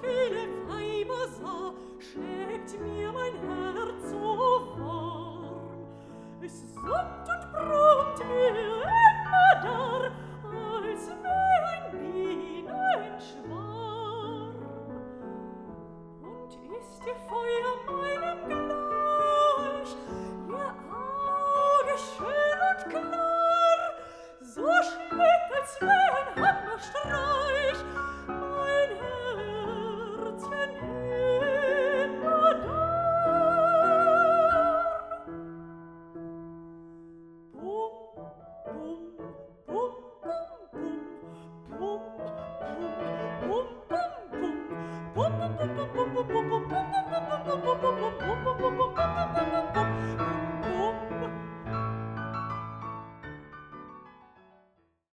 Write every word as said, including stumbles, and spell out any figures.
viele Weiber sah, schlägt mir mein Herz so warm. Es summt und brummt mir immer dar, als wär ein Bienenschwarm. Und ist ihr Feuer meinem gleich, ihr Auge schön und klar, so schlägt, als wär ein Hammerstrahl